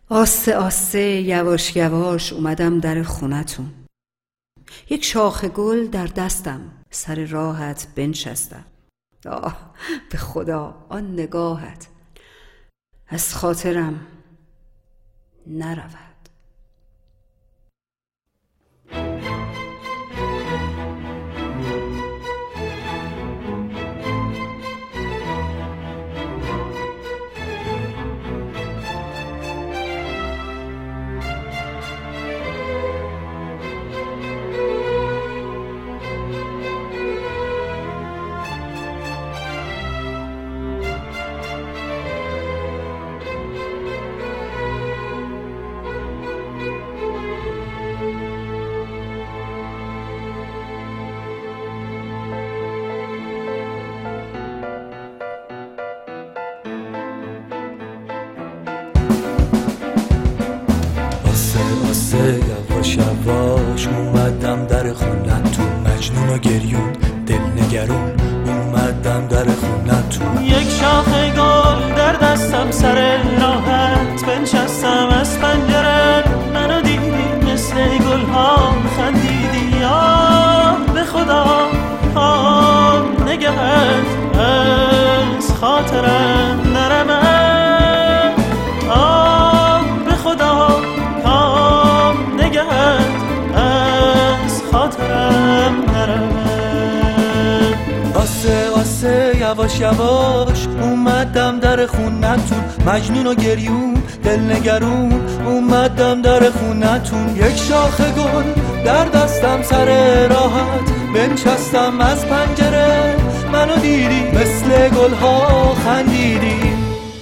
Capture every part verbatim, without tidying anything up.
آسته آسته یواش یواش اومدم در خونتون. یک شاخ گل در دستم، سر راحت بنشستم. آه به خدا آن نگاهت از خاطرم نرود. آسه یواش یواش اومدم در خونتون، مجنون و گریون دل نگرون اومدم در خونتون. یک شاخ گل در دستم، سر راحت بنشستم. از پنجره منو دیدی، مثل گل ها خندیدی. یا به خدا آن نگهت از خاطرم نرود. آه به خدا از خاطرم نرود. آسه آسه یواش یواش اومدم در خونتون، مجنون و گریون دل نگرون اومدم در خونتون. یک شاخ گل در دستم، سر راحت بنشستم. از پنجره منو دیدی، مثل گل ها خندیدی.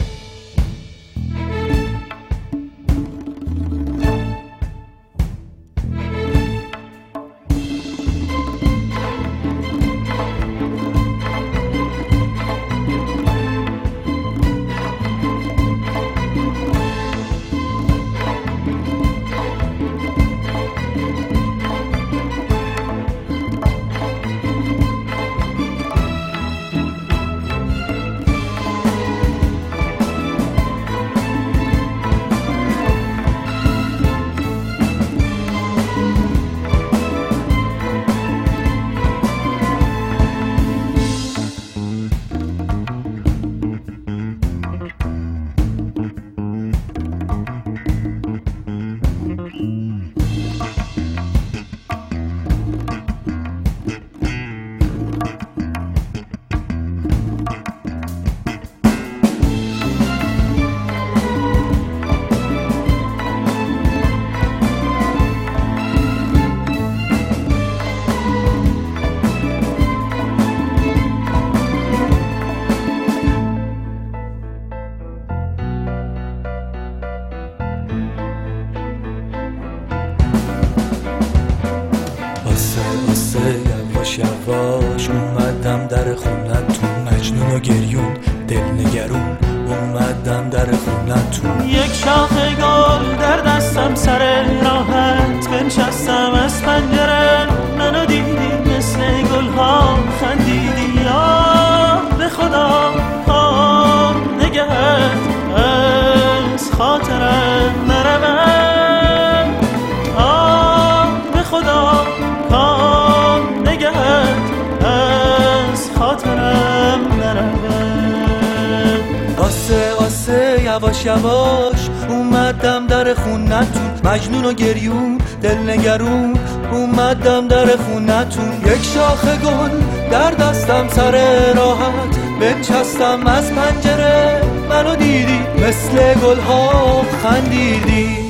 آسه یواش یواش اومدم در خونتون، مجنون و گریون دل نگرون اومدم در خونتون. یک شاخ گل در دستم، سر راحت بنشستم. از پنجره منو دیدی، مثل گل ها خندیدی. یا به خدا آن نگهت از خاطرم نرود. آه به خدا آن نگهت از خاطرم نرود. آسه آسه یواش یواش اومدم در خونتون، مجنون و گریون دل نگرون اومدم در خونتون. یک شاخ گل در دستم، سر راحت بنشستم. از پنجره منو دیدی، مثل گل ها خندیدی.